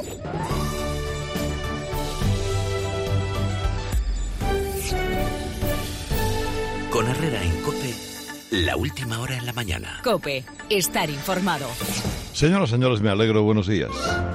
Con Herrera en COPE, la última hora en la mañana. COPE, estar informado. Señoras, señores, me alegro. Buenos días.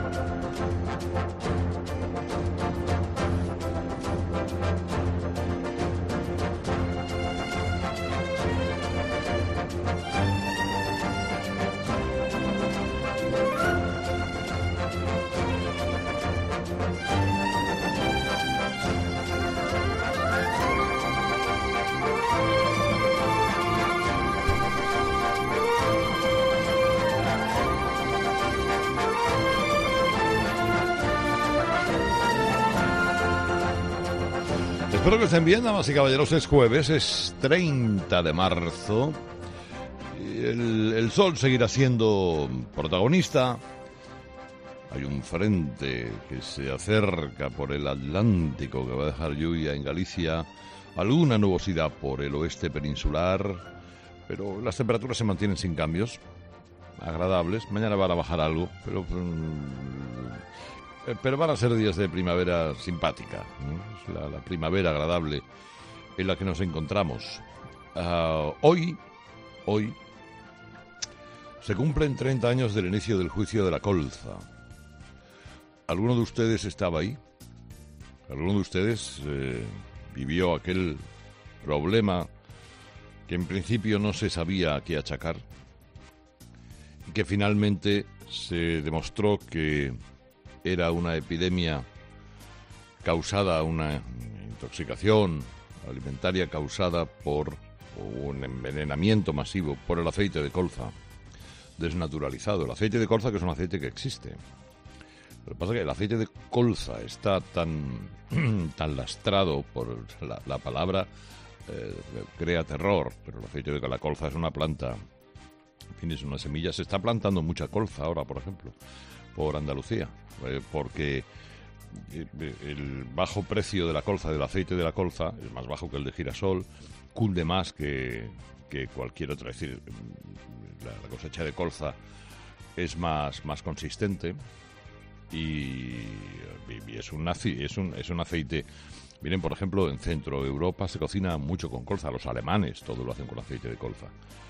Espero que estén bien, damas y caballeros. Es jueves, es 30 de marzo. El sol seguirá siendo protagonista. Hay un frente que se acerca por el Atlántico que va a dejar lluvia en Galicia. Alguna nubosidad por el oeste peninsular. Pero las temperaturas se mantienen sin cambios. Agradables. Mañana van a bajar algo, pero van a ser días de primavera simpática, ¿no? Es la primavera agradable en la que nos encontramos. Hoy se cumplen 30 años del inicio del juicio de la colza. ¿Alguno de ustedes estaba ahí? ¿Alguno de ustedes vivió aquel problema que en principio no se sabía a qué achacar y que finalmente se demostró que era una epidemia causada, una intoxicación alimentaria causada por un envenenamiento masivo por el aceite de colza desnaturalizado? El aceite de colza, que es un aceite que existe. Lo que pasa es que el aceite de colza está tan lastrado por la palabra, crea terror, pero el aceite de la colza es una planta, en fin, es una semilla. Se está plantando mucha colza ahora, por ejemplo, por Andalucía, porque el bajo precio de la colza, del aceite de la colza, es más bajo que el de girasol, cunde más que cualquier otra. Es decir, la cosecha de colza es más consistente y es un aceite. Miren, por ejemplo, en Centro Europa se cocina mucho con colza. Los alemanes todo lo hacen con aceite de colza.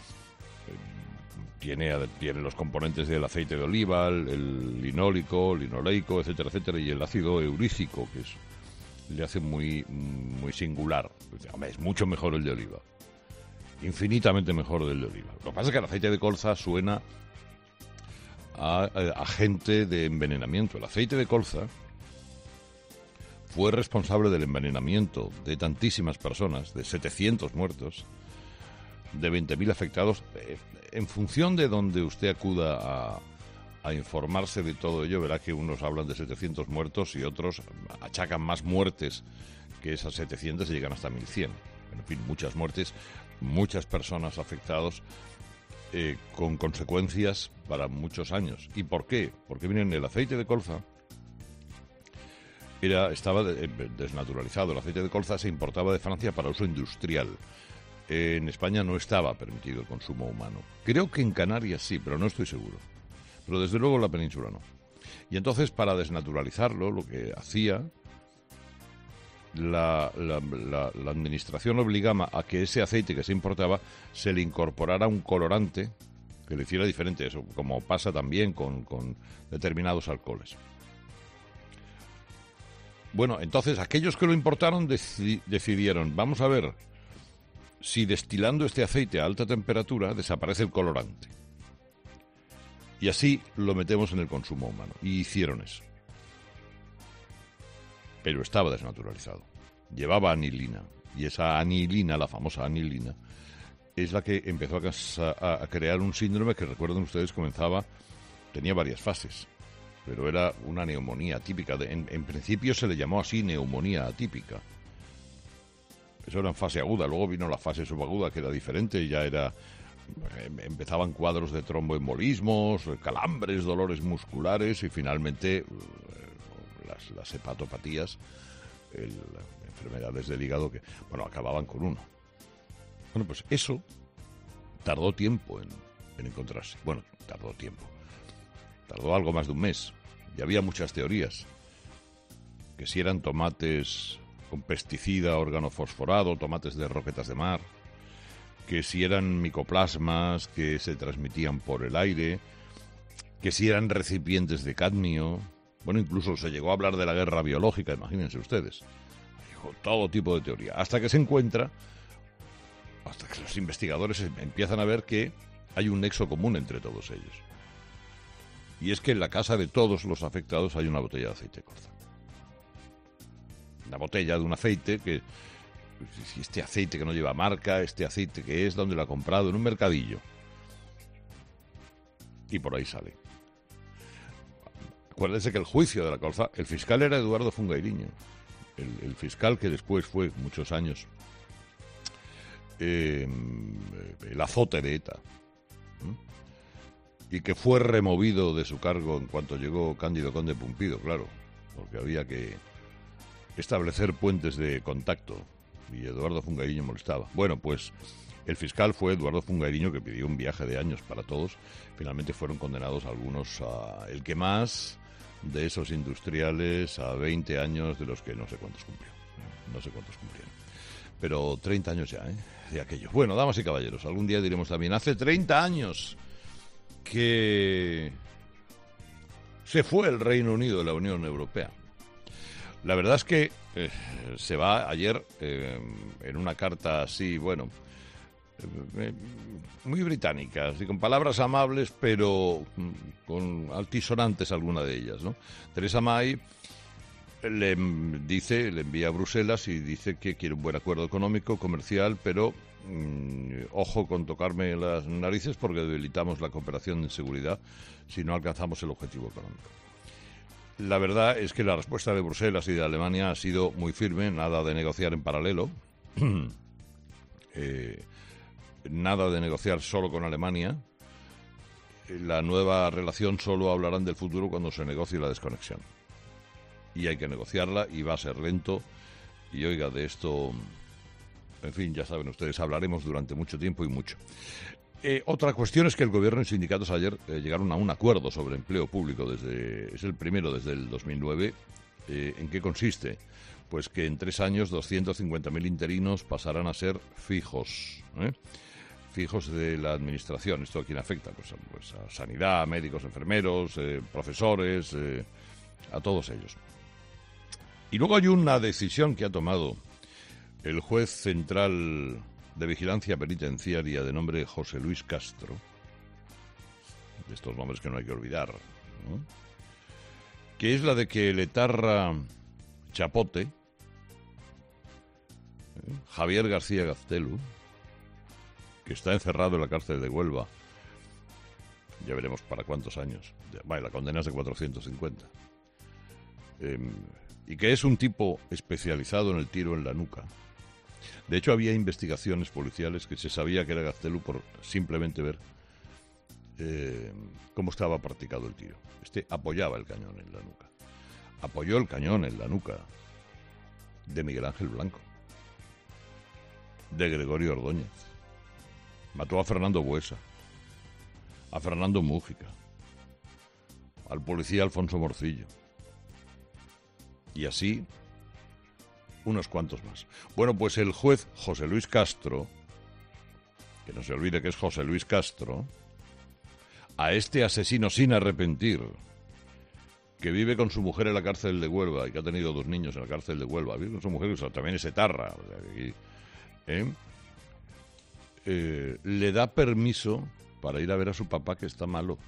Tiene los componentes del aceite de oliva, el linoleico, etcétera, etcétera, y el ácido eurícico, que le hace muy singular. Es mucho mejor el de oliva, infinitamente mejor del de oliva. Lo que pasa es que el aceite de colza suena a agente de envenenamiento. El aceite de colza fue responsable del envenenamiento de tantísimas personas, de 700 muertos, de 20.000 afectados. En función de donde usted acuda a informarse de todo ello, verá que unos hablan de 700 muertos y otros achacan más muertes que esas 700 y llegan hasta 1.100. En fin, muchas muertes, muchas personas afectadas, con consecuencias para muchos años. ¿Y por qué? Porque, miren, el aceite de colza estaba desnaturalizado. El aceite de colza se importaba de Francia para uso industrial. En España no estaba permitido el consumo humano. Creo que en Canarias sí, pero no estoy seguro. Pero desde luego en la península no. Y entonces, para desnaturalizarlo, lo que hacía la administración obligaba a que ese aceite que se importaba se le incorporara un colorante que le hiciera diferente. Eso, como pasa también con determinados alcoholes. Bueno, entonces aquellos que lo importaron decidieron, vamos a ver si destilando este aceite a alta temperatura desaparece el colorante. Y así lo metemos en el consumo humano. Y hicieron eso. Pero estaba desnaturalizado. Llevaba anilina. Y esa anilina, la famosa anilina, es la que empezó a crear un síndrome que, recuerden ustedes, tenía varias fases. Pero era una neumonía atípica. En principio se le llamó así, neumonía atípica. Eso era en fase aguda. Luego vino la fase subaguda, que era diferente. Ya empezaban cuadros de tromboembolismos, calambres, dolores musculares y finalmente las hepatopatías, enfermedades del hígado que, acababan con uno. Bueno, pues eso tardó tiempo en encontrarse. Bueno, tardó tiempo. Tardó algo más de un mes. Y había muchas teorías. Que si eran tomates con pesticida organofosforado, tomates de roquetas de mar, que si eran micoplasmas que se transmitían por el aire, que si eran recipientes de cadmio. Bueno, incluso se llegó a hablar de la guerra biológica, imagínense ustedes. Todo tipo de teoría. Hasta que los investigadores empiezan a ver que hay un nexo común entre todos ellos. Y es que en la casa de todos los afectados hay una botella de aceite colza. Una botella de un aceite que... Este aceite que no lleva marca, este aceite que es, donde lo ha comprado, en un mercadillo. Y por ahí sale. Acuérdense que el juicio de la colza, el fiscal era Eduardo Fungairiño, el fiscal que después fue, muchos años, el azote de ETA, y que fue removido de su cargo en cuanto llegó Cándido Conde Pumpido, claro, porque había que establecer puentes de contacto, y Eduardo Fungairiño molestaba. Bueno, pues el fiscal fue Eduardo Fungairiño, que pidió un viaje de años para todos. Finalmente fueron condenados algunos el que más de esos industriales a 20 años, de los que no sé cuántos cumplió. No sé cuántos cumplieron. Pero 30 años ya, de aquello. Bueno, damas y caballeros, algún día diremos también, hace 30 años que se fue el Reino Unido de la Unión Europea. La verdad es que se va ayer en una carta así, bueno, muy británica, así, con palabras amables, pero con altisonantes alguna de ellas, ¿no? Theresa May le envía a Bruselas y dice que quiere un buen acuerdo económico, comercial, pero ojo con tocarme las narices porque debilitamos la cooperación en seguridad si no alcanzamos el objetivo económico. La verdad es que la respuesta de Bruselas y de Alemania ha sido muy firme, nada de negociar en paralelo. Nada de negociar solo con Alemania. La nueva relación solo hablarán del futuro cuando se negocie la desconexión. Y hay que negociarla y va a ser lento. Y oiga, de esto, en fin, ya saben ustedes, hablaremos durante mucho tiempo y mucho. Otra cuestión es que el gobierno y sindicatos ayer llegaron a un acuerdo sobre empleo público. Es el primero desde el 2009. ¿En qué consiste? Pues que en 3 años 250.000 interinos pasarán a ser fijos. Fijos de la administración. ¿Esto a quién afecta? Pues a sanidad, a médicos, enfermeros, profesores, a todos ellos. Y luego hay una decisión que ha tomado el juez central de vigilancia penitenciaria de nombre José Luis Castro, de estos nombres que no hay que olvidar, ¿no? Que es la de que el etarra chapote, Javier García Gaztelu, que está encerrado en la cárcel de Huelva, ya veremos para cuántos años, vale, la condena es de 450, y que es un tipo especializado en el tiro en la nuca. De hecho, había investigaciones policiales que se sabía que era Gaztelu por simplemente ver cómo estaba practicado el tiro. Este apoyaba el cañón en la nuca. Apoyó el cañón en la nuca de Miguel Ángel Blanco, de Gregorio Ordóñez. Mató a Fernando Buesa, a Fernando Mújica, al policía Alfonso Morcillo. Y así unos cuantos más. Bueno, pues el juez José Luis Castro, que no se olvide que es José Luis Castro, a este asesino sin arrepentir, que vive con su mujer en la cárcel de Huelva y que ha tenido 2 niños en la cárcel de Huelva, vive con su mujer, que también es etarra, o sea, le da permiso para ir a ver a su papá que está malo.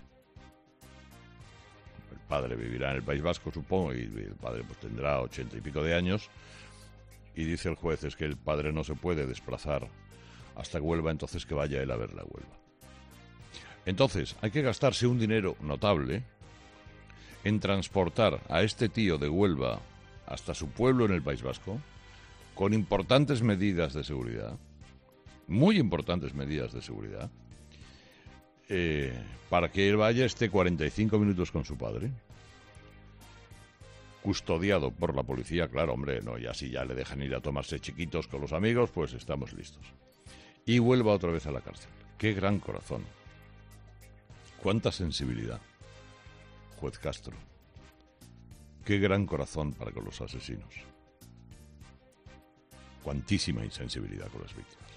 El padre vivirá en el País Vasco, supongo, y el padre pues tendrá 80 y pico de años. Y dice el juez, es que el padre no se puede desplazar hasta Huelva, entonces que vaya él a verla a Huelva. Entonces, hay que gastarse un dinero notable en transportar a este tío de Huelva hasta su pueblo en el País Vasco, con importantes medidas de seguridad, muy importantes medidas de seguridad, para que él vaya, esté 45 minutos con su padre, custodiado por la policía, claro, hombre, no, y así ya le dejan ir a tomarse chiquitos con los amigos, pues estamos listos. Y vuelva otra vez a la cárcel. ¡Qué gran corazón! ¡Cuánta sensibilidad! Juez Castro. Qué gran corazón para con los asesinos. Cuantísima insensibilidad con las víctimas.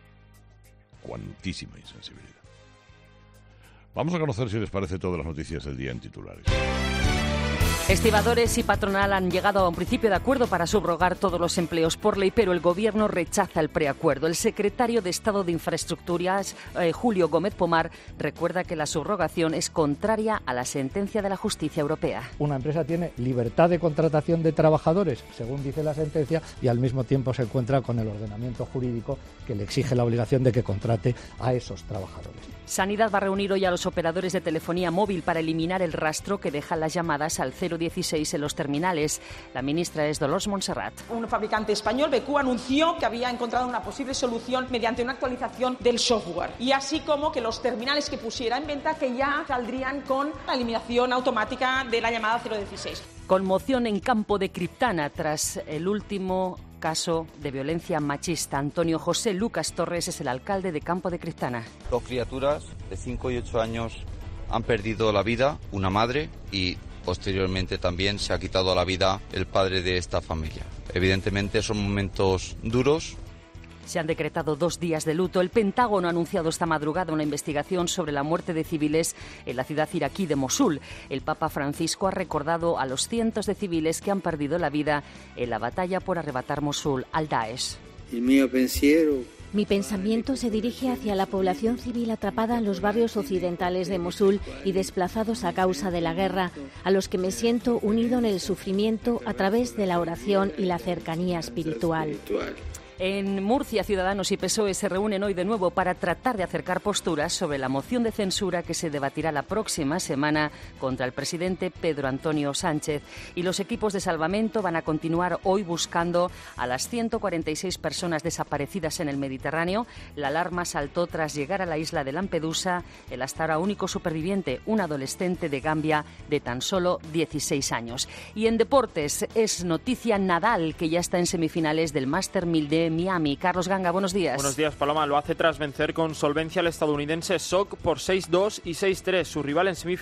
Cuantísima insensibilidad. Vamos a conocer, si les parece, todas las noticias del día en titulares. Estibadores y patronal han llegado a un principio de acuerdo para subrogar todos los empleos por ley, pero el Gobierno rechaza el preacuerdo. El secretario de Estado de Infraestructuras, Julio Gómez Pomar, recuerda que la subrogación es contraria a la sentencia de la Justicia Europea. Una empresa tiene libertad de contratación de trabajadores, según dice la sentencia, y al mismo tiempo se encuentra con el ordenamiento jurídico que le exige la obligación de que contrate a esos trabajadores. Sanidad va a reunir hoy a los operadores de telefonía móvil para eliminar el rastro que dejan las llamadas al 016 en los terminales. La ministra es Dolors Montserrat. Un fabricante español, BQ, anunció que había encontrado una posible solución mediante una actualización del software. Y así como que los terminales que pusiera en venta que ya saldrían con la eliminación automática de la llamada 016. Conmoción en Campo de Criptana tras el último caso de violencia machista. Antonio José Lucas Torres es el alcalde de Campo de Criptana. 2 criaturas de 5 y 8 años han perdido la vida, una madre, y posteriormente también se ha quitado la vida el padre de esta familia. Evidentemente son momentos duros. Se han decretado 2 días de luto. El Pentágono ha anunciado esta madrugada una investigación sobre la muerte de civiles en la ciudad iraquí de Mosul. El Papa Francisco ha recordado a los cientos de civiles que han perdido la vida en la batalla por arrebatar Mosul al Daesh. Mi pensamiento se dirige hacia la población civil atrapada en los barrios occidentales de Mosul y desplazados a causa de la guerra, a los que me siento unido en el sufrimiento a través de la oración y la cercanía espiritual. En Murcia, Ciudadanos y PSOE se reúnen hoy de nuevo para tratar de acercar posturas sobre la moción de censura que se debatirá la próxima semana contra el presidente Pedro Antonio Sánchez. Y los equipos de salvamento van a continuar hoy buscando a las 146 personas desaparecidas en el Mediterráneo. La alarma saltó tras llegar a la isla de Lampedusa el hasta ahora único superviviente, un adolescente de Gambia de tan solo 16 años. Y en deportes es noticia Nadal, que ya está en semifinales del Master 1000 de Miami. Carlos Ganga, buenos días. Buenos días, Paloma. Lo hace tras vencer con solvencia al estadounidense Sok por 6-2 y 6-3. Su rival en semifinales